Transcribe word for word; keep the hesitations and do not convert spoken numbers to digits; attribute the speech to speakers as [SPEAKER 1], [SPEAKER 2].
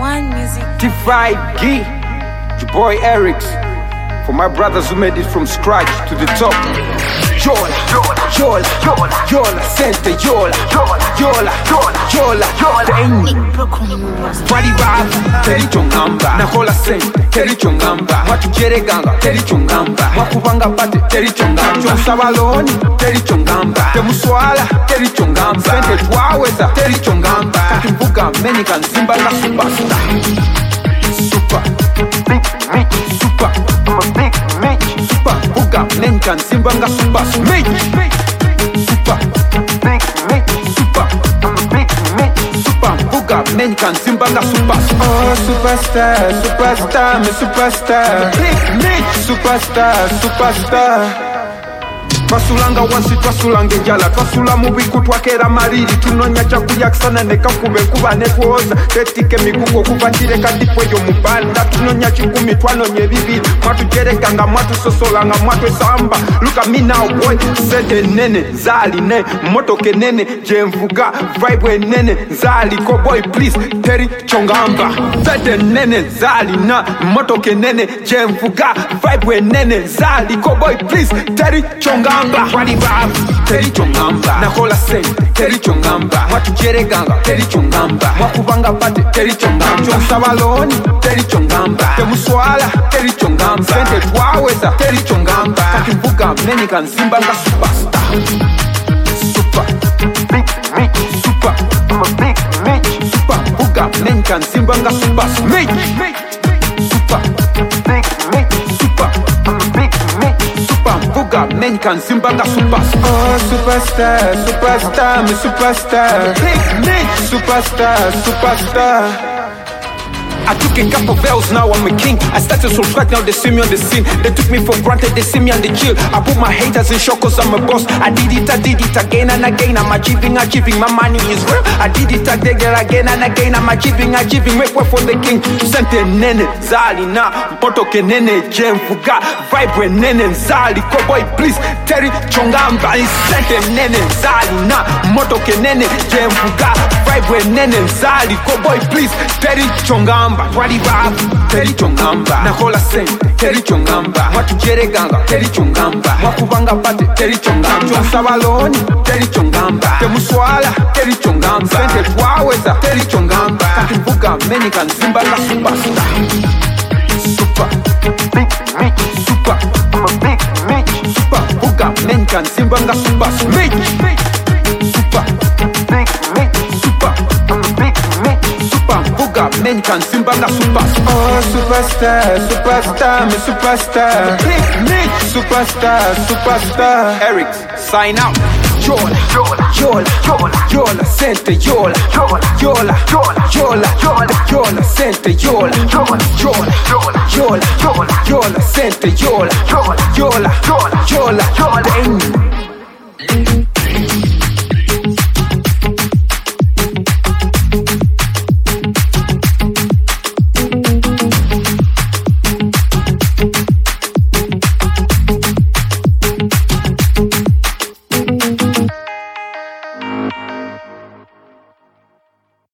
[SPEAKER 1] One Music.
[SPEAKER 2] T-Five G, your boy Erics. For my brothers who made it from scratch to the top. Yola, Yola, Yola, Yola, Sente, Yola, Yola, Yola, Yola, Deni. Body vibe, teri chongamba. Nakola Sente, teri chongamba. Matujere ganga, teri chongamba. Makubanga pate, teri chongamba. Chonsabaloni, teri chongamba. Temuswala, teri chongamba. Sente twaweza, teri chongamba. Kakimbuga meni kanzimba na superstar. Super, big Mitch, super, I'm a big Mitch, super, buga, nenkan, simbanga, super, Mitch, super, big Mitch, super, I'm a big Mitch, super, buga, nenkan, simbanga, super,
[SPEAKER 3] oh, superstar, superstar, me superstar,
[SPEAKER 2] big Mitch,
[SPEAKER 3] superstar, superstar.
[SPEAKER 2] Twasulanga wansi twasulanga enjala twasula mu biku twakera mariri tunonya kyakulya kisana ne kakube kuba ne twoza tetike migugo kuva kireka dipo eyo mu banda tunonya kikumi twanonye bibiri mwatujerekanga mwatusosolanga mwatwesamba look at me now boy sente nene zali ne motoke nene jenvuga vibe nene zali ko boy please teri chongamba sente nene zali na motoke nene jenvuga vibe nene zali ko boy please teri chongamba Wadi bab, teri chongamba. Nakola Sente, teri chongamba. Matujere ganga, teri chongamba. Makubanga pate, teri chongamba. Chonsabaloni, teri chongamba. Temuswala, teri chongamba. Sente twaweza, teri chongamba. Kakimbuga meni kanzimba nga superstar. Super, big Mitch, super, I'm a big Mitch, super. Buga meni kanzimba nga superstar. Mitch, super, big Mitch, super, I'm a big Mitch, super. Buga men can simbanga superstar.
[SPEAKER 3] Oh, superstar, superstar, me superstar,
[SPEAKER 2] Big Mitch,
[SPEAKER 3] superstar, superstar.
[SPEAKER 2] I took a couple of L's, now I'm a king. I started so right, now they see me on the scene. They took me for granted, they see me on the chill. I put my haters in shock cause I'm a boss. I did it, I did it again and again. I'm achieving, achieving, my money is real. I did it again and again. I'm achieving, achieving, make way for the king. Sente nene, zali na Motoke nene, jenfuga vibe nene, zali Cowboy please, teri chongamba. Sente nene, zali na Motoke nene, jenfuga vibe nene, zali Cowboy please, teri chongamba. Wadi bab, teri chongamba. Nakola Sente, teri chongamba. Matujere ganga, teri chongamba. Makubanga pate, teri chongamba. Chonsabaloni, teri chongamba. Temuswala, teri chongamba. Sente twaweza, teri chongamba. Kakimbuga meni kanzimba nga superstar. Super, big Mitch, super, I'm a big Mitch, super. Buga meni kanzimba nga superstar. Mitch, super, big Mitch, super, I'm a big Mitch, super. Buga meni kanzimba nga superstar.
[SPEAKER 3] Oh, superstar, superstar, me superstar,
[SPEAKER 2] Big Mitch,
[SPEAKER 3] superstar, superstar.
[SPEAKER 2] Erics, sign out. Yola, Yola, Yola, Yola, Yola, Sente, Yola, Yola, Yola, Yola, Yola, Yola, Sente, Yola, Yola, Yola, Yola, Yola, Yola, Sente, Yola, Yola, Yola,